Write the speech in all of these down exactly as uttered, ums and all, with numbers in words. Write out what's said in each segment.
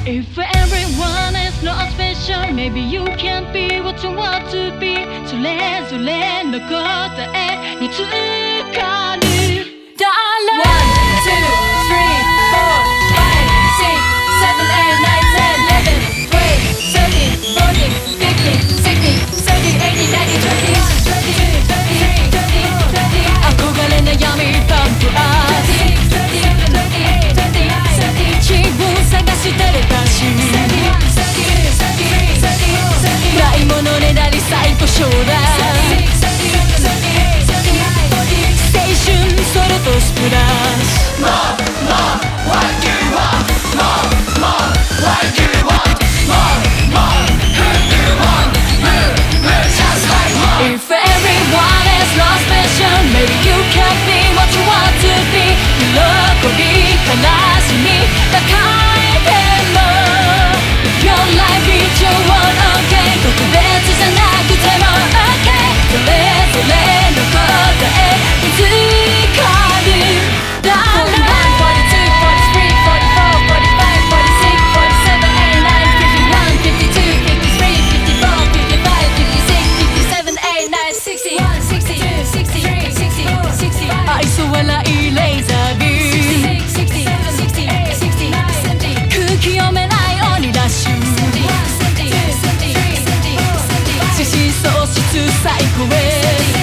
If everyone is not special, maybe you can't be what you want to be. それぞれの答えにつかる。One, two, three, four, five, six, seven, eight, nine, ten, eleven, twelve, thirteen, fourteen, fifteen, sixteen, seventeen, eighteen, nineteen, twenty, twenty-two, twenty-three, twenty-four, twenty-five 憧れ悩みパンプアップ twenty-seven, twenty-eight, twenty-nine, thirty 自分探してる歌詞 thirty-one, thirty-two, thirty-three, thirty-four, thirty-five ないものねだり最高将来 thirty-six, thirty-seven, thirty-eight, thirty-nine, forty 青春それとスプラッシュ More, more, what do you want? More, more, what do you want? More, more, who do you want? Move, move just like more If everyone is not special, maybe you can't be what you want to be 喜び悲しみ抱えても Your life is your own, okay 特別じゃなくても okay それぞれの答え見つかるだろう forty-one, forty-two, forty-three, forty-four, forty-five, forty-six, forty-seven, eighty-nine, fifty-one, fifty-two, fifty-three, fifty-four, fifty-five, fifty-six, fifty-seven, eighty-nine, sixty-one, sixty-two, sixty-three, sixty-four, sixty-five 愛想笑いレーザービーム sixty-six, sixty-seven, sixty-eight, seventy 空気読めない鬼ダッシュ seventy-one, seventy-two, seventy-three, seventy-four, seventy-five 失踪室最高へ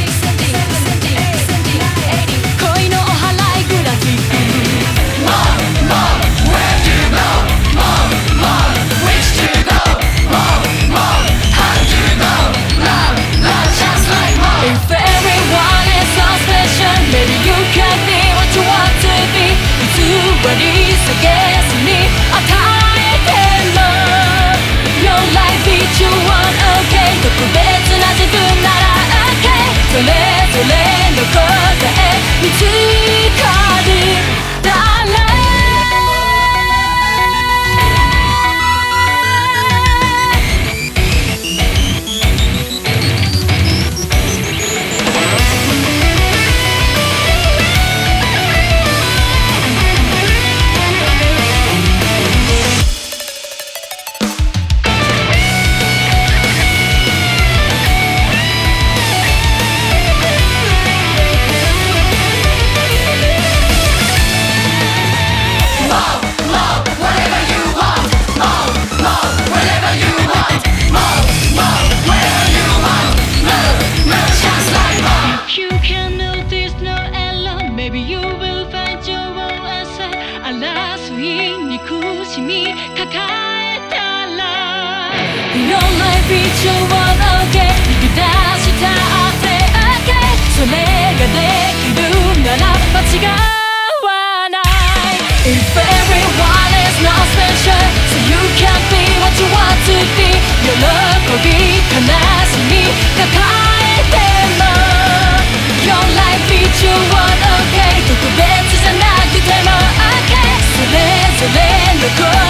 恋のお祓いグラフィック More, more, where do you go? More, more, which do you go? More, more, how do you know? Love, love just like more If everyone is so special, maybe you can be what you want to be 偽り探すに与えても Your life is your own, okay 特別な自分なら okay それぞれの答え見つかるだろうYour life is your own, okay 引き出したって okay それができるなら間違わない If everyone is not special So you can't be what you want to be 喜び悲しみ抱えても Your life is your own, okay 特別じゃなくても okay それぞれの声